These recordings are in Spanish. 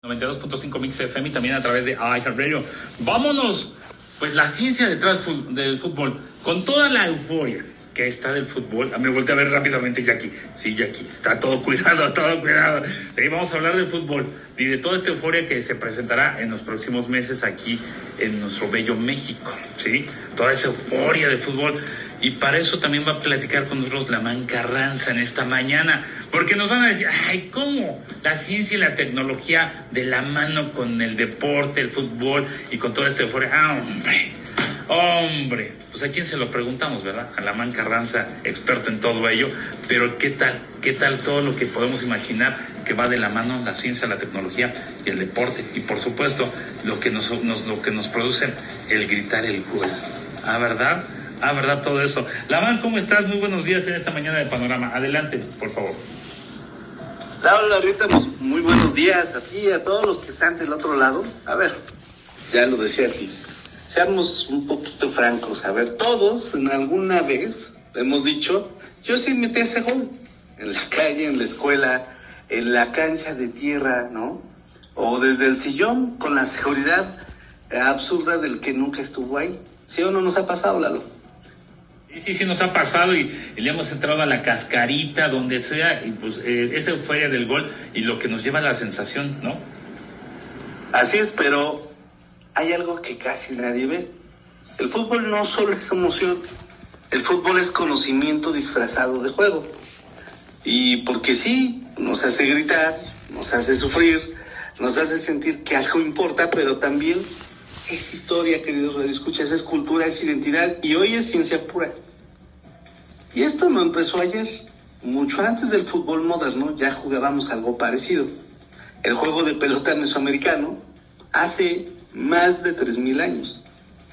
92.5 Mix FM y también a través de iHeartRadio. Vámonos, pues la ciencia detrás del fútbol, con toda la euforia que está del fútbol. Me volteé a ver rápidamente, Jackie. Sí, Jackie, está todo cuidado, todo cuidado. Sí, vamos a hablar del fútbol y de toda esta euforia que se presentará en los próximos meses aquí en nuestro bello México, ¿sí? Toda esa euforia del fútbol. Y para eso también va a platicar con nosotros Lamán Carranza en esta mañana, porque nos van a decir, ay, ¿cómo? La ciencia y la tecnología de la mano con el deporte, el fútbol y con toda esta euforia. Hombre, pues a quién se lo preguntamos, ¿verdad? A Lamán Carranza, experto en todo ello, pero ¿qué tal todo lo que podemos imaginar que va de la mano, la ciencia, la tecnología y el deporte? Y por supuesto, lo que nos produce el gritar el gol. ¿Verdad? ¿Verdad? Todo eso. Lamán, ¿cómo estás? Muy buenos días en esta mañana de Panorama. Adelante, por favor. Hola, Rita, muy buenos días a ti y a todos los que están del otro lado. A ver, ya lo decía así, seamos un poquito francos. A ver, todos en alguna vez hemos dicho, yo sí metí ese gol. En la calle, en la escuela, en la cancha de tierra, ¿no? O desde el sillón, con la seguridad absurda del que nunca estuvo ahí. ¿Sí o no nos ha pasado, Lalo? Sí, nos ha pasado y le hemos entrado a la cascarita, donde sea, y pues esa euforia del gol y lo que nos lleva a la sensación, ¿no? Así es, pero hay algo que casi nadie ve. El fútbol no solo es emoción, el fútbol es conocimiento disfrazado de juego. Y porque sí, nos hace gritar, nos hace sufrir, nos hace sentir que algo importa, pero también es historia, queridos radioescuchas, es cultura, es identidad y hoy es ciencia pura. Y esto no empezó ayer. Mucho antes del fútbol moderno ya jugábamos algo parecido. El juego de pelota mesoamericano hace más de 3,000 años.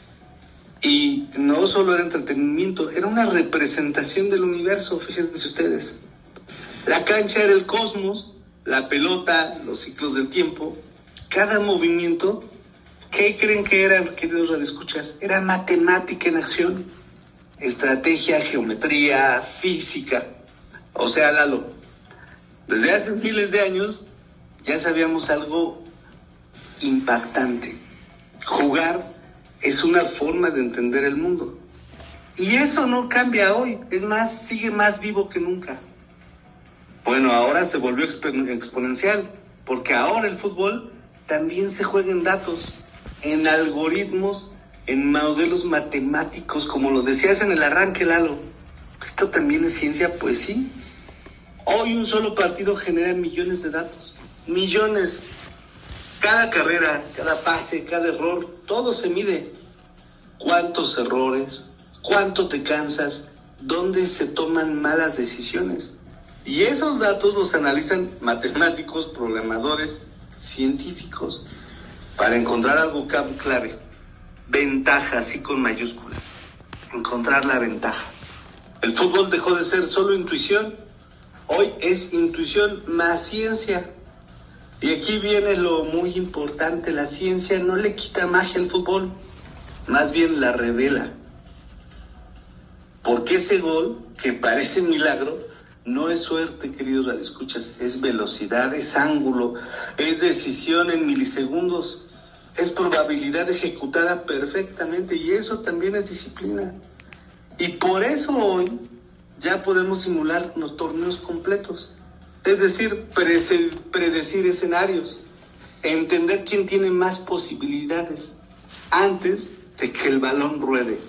Y no solo era entretenimiento, era una representación del universo, fíjense ustedes. La cancha era el cosmos, la pelota, los ciclos del tiempo, cada movimiento. ¿Qué creen que era, queridos radioescuchas? Era matemática en acción, estrategia, geometría, física. O sea, Lalo, desde hace miles de años ya sabíamos algo impactante. Jugar es una forma de entender el mundo. Y eso no cambia hoy, es más, sigue más vivo que nunca. Bueno, ahora se volvió exponencial, porque ahora el fútbol también se juega en datos, en algoritmos, en modelos matemáticos, como lo decías en el arranque, Lalo. Esto también es ciencia, pues sí. Hoy un solo partido genera millones de datos, millones. Cada carrera, cada pase, cada error, todo se mide. ¿Cuántos errores? ¿Cuánto te cansas? ¿Dónde se toman malas decisiones? Y esos datos los analizan matemáticos, programadores, científicos, para encontrar algo clave, ventaja, así con mayúsculas, encontrar la ventaja. El fútbol dejó de ser solo intuición, hoy es intuición más ciencia. Y aquí viene lo muy importante, la ciencia no le quita magia al fútbol, más bien la revela. Porque ese gol, que parece milagro, no es suerte, queridos radioescuchas, es velocidad, es ángulo, es decisión en milisegundos, es probabilidad ejecutada perfectamente y eso también es disciplina. Y por eso hoy ya podemos simular los torneos completos, es decir, predecir escenarios, entender quién tiene más posibilidades antes de que el balón ruede.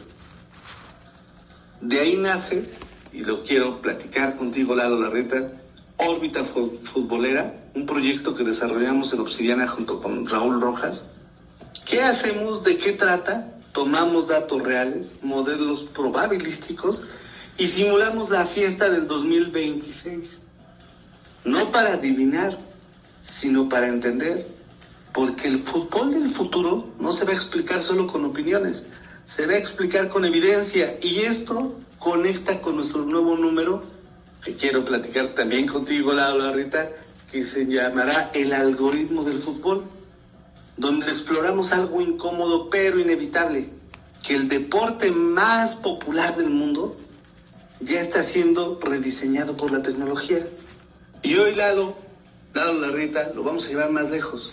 De ahí nace, y lo quiero platicar contigo, Lalo Larreta, Órbita Futbolera, un proyecto que desarrollamos en Obsidiana junto con Raúl Rojas. ¿Qué hacemos? ¿De qué trata? Tomamos datos reales, modelos probabilísticos y simulamos la fiesta del 2026. No para adivinar, sino para entender, porque el fútbol del futuro no se va a explicar solo con opiniones, se va a explicar con evidencia y esto conecta con nuestro nuevo número que quiero platicar también contigo, Laura Rita, que se llamará El Algoritmo del Fútbol, donde exploramos algo incómodo pero inevitable, que el deporte más popular del mundo ya está siendo rediseñado por la tecnología. Y hoy, Lalo Larrita, lo vamos a llevar más lejos.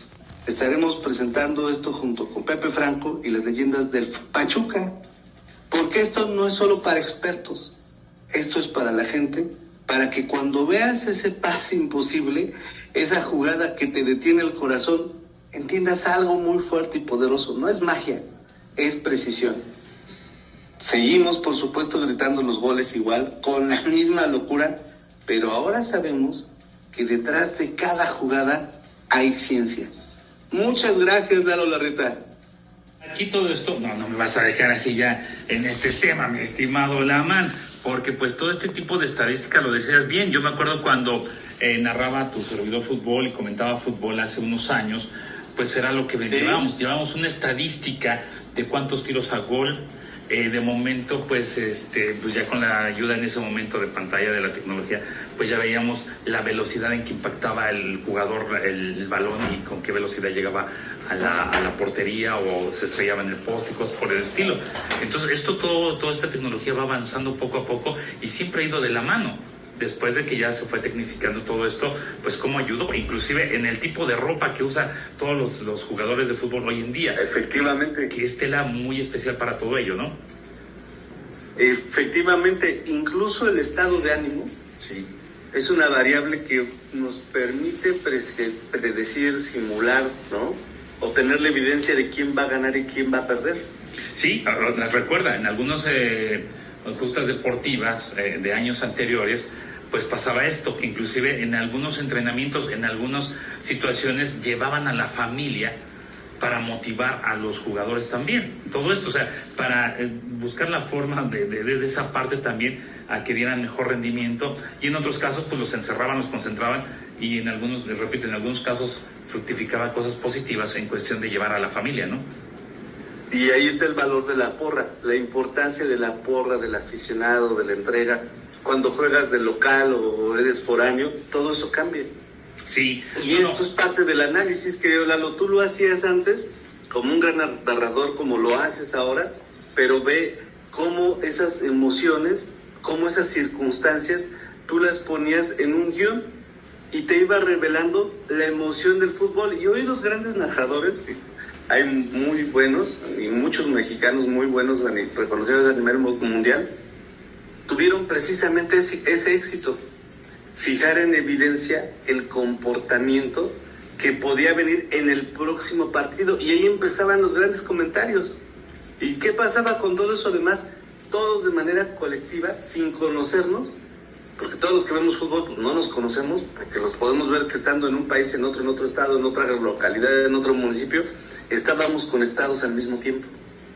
Estaremos presentando esto junto con Pepe Franco y las leyendas del Pachuca, porque esto no es solo para expertos, esto es para la gente, para que cuando veas ese pase imposible, esa jugada que te detiene el corazón, entiendas algo muy fuerte y poderoso. No es magia, es precisión. Seguimos, por supuesto, gritando los goles igual, con la misma locura, pero ahora sabemos que detrás de cada jugada hay ciencia. Muchas gracias, Lalo Larreta. Aquí todo esto, no me vas a dejar así ya en este tema, mi estimado Laman, porque pues todo este tipo de estadística lo deseas bien. Yo me acuerdo cuando narraba tu servidor fútbol y comentaba fútbol hace unos años, pues era lo que llevábamos una estadística de cuántos tiros a gol. De momento, pues ya con la ayuda en ese momento de pantalla de la tecnología, pues ya veíamos la velocidad en que impactaba el jugador el balón y con qué velocidad llegaba a la portería o se estrellaba en el poste y cosas por el estilo. Entonces, toda esta tecnología va avanzando poco a poco y siempre ha ido de la mano. Después de que ya se fue tecnificando todo esto, pues cómo ayudó, inclusive en el tipo de ropa que usan todos los jugadores de fútbol hoy en día. Efectivamente. Que es tela muy especial para todo ello, ¿no? Efectivamente, incluso el estado de ánimo sí. Es una variable que nos permite predecir, simular, ¿no? O tener la evidencia de quién va a ganar y quién va a perder. Sí, recuerda, en algunas justas deportivas de años anteriores, pues pasaba esto, que inclusive en algunos entrenamientos, en algunas situaciones, llevaban a la familia para motivar a los jugadores también. Todo esto, o sea, para buscar la forma desde esa parte también a que dieran mejor rendimiento, y en otros casos pues los encerraban, los concentraban, y en algunos, repito, en algunos casos fructificaba cosas positivas en cuestión de llevar a la familia, ¿no? Y ahí está el valor de la porra, la importancia de la porra, del aficionado, de la entrega. Cuando juegas de local o eres foráneo, todo eso cambia. Sí. Y esto es parte del análisis, querido Lalo. Tú lo hacías antes como un gran narrador, como lo haces ahora, pero ve cómo esas emociones, cómo esas circunstancias, tú las ponías en un guión y te iba revelando la emoción del fútbol. Y hoy los grandes narradores, hay muy buenos, y muchos mexicanos muy buenos, reconocidos a nivel mundial, tuvieron precisamente ese éxito. Fijar en evidencia el comportamiento que podía venir en el próximo partido. Y ahí empezaban los grandes comentarios. ¿Y qué pasaba con todo eso? Además, todos de manera colectiva, sin conocernos, porque todos los que vemos fútbol pues, no nos conocemos, porque los podemos ver que estando en un país, en otro estado, en otra localidad, en otro municipio, estábamos conectados al mismo tiempo.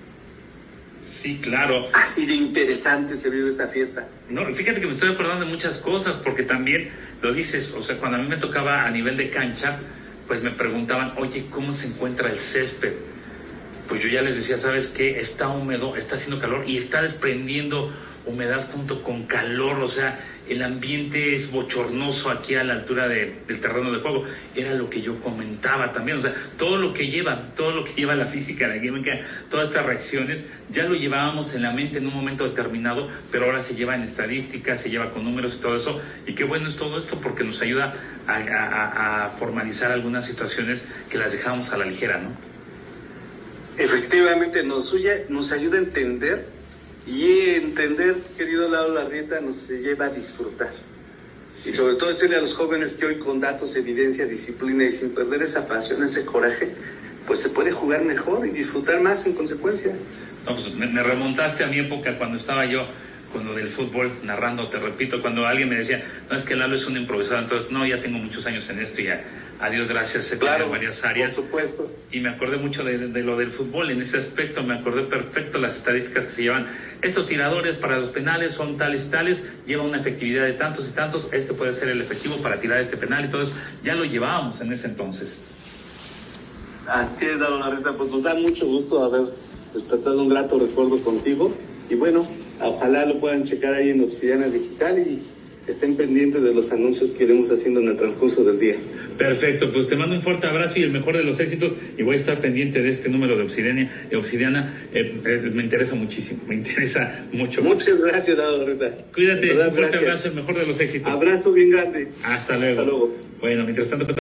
Sí, claro. Así de interesante se vive esta fiesta. No, fíjate que me estoy acordando de muchas cosas, porque también lo dices, o sea, cuando a mí me tocaba a nivel de cancha, pues me preguntaban, oye, ¿cómo se encuentra el césped? Pues yo ya les decía, ¿sabes qué? Está húmedo, está haciendo calor y está desprendiendo humedad junto con calor, o sea, el ambiente es bochornoso aquí a la altura del terreno de juego. Era lo que yo comentaba también, o sea, todo lo que lleva la física, la química, todas estas reacciones, ya lo llevábamos en la mente en un momento determinado, pero ahora se lleva en estadísticas, se lleva con números y todo eso, y qué bueno es todo esto porque nos ayuda a formalizar algunas situaciones que las dejábamos a la ligera, ¿no? Efectivamente, nos ayuda a entender. Y entender, querido Lalo Larreta, nos lleva a disfrutar. Sí. Y sobre todo decirle a los jóvenes que hoy con datos, evidencia, disciplina y sin perder esa pasión, ese coraje, pues se puede jugar mejor y disfrutar más en consecuencia. No, pues me remontaste a mi época cuando estaba yo con lo del fútbol narrando, te repito, cuando alguien me decía, no, es que Lalo es un improvisado, entonces, no, ya tengo muchos años en esto y ya, a Dios gracias, he tenido varias áreas. Por supuesto. Y me acordé mucho de lo del fútbol, en ese aspecto me acordé perfecto las estadísticas que se llevan. Estos tiradores para los penales son tales y tales, llevan una efectividad de tantos y tantos, este puede ser el efectivo para tirar este penal y todo eso, ya lo llevábamos en ese entonces. Así es, Lalo Larreta, pues nos da mucho gusto haber despertado un grato recuerdo contigo, y bueno, ojalá lo puedan checar ahí en Obsidiana Digital y estén pendientes de los anuncios que iremos haciendo en el transcurso del día. Perfecto, pues te mando un fuerte abrazo y el mejor de los éxitos, y voy a estar pendiente de este número de Obsidiana. Me interesa muchísimo, me interesa mucho. Muchas gracias, Lalo Larreta. Cuídate, un fuerte abrazo, el mejor de los éxitos. Abrazo bien grande. Hasta luego. Hasta luego. Bueno, mientras tanto...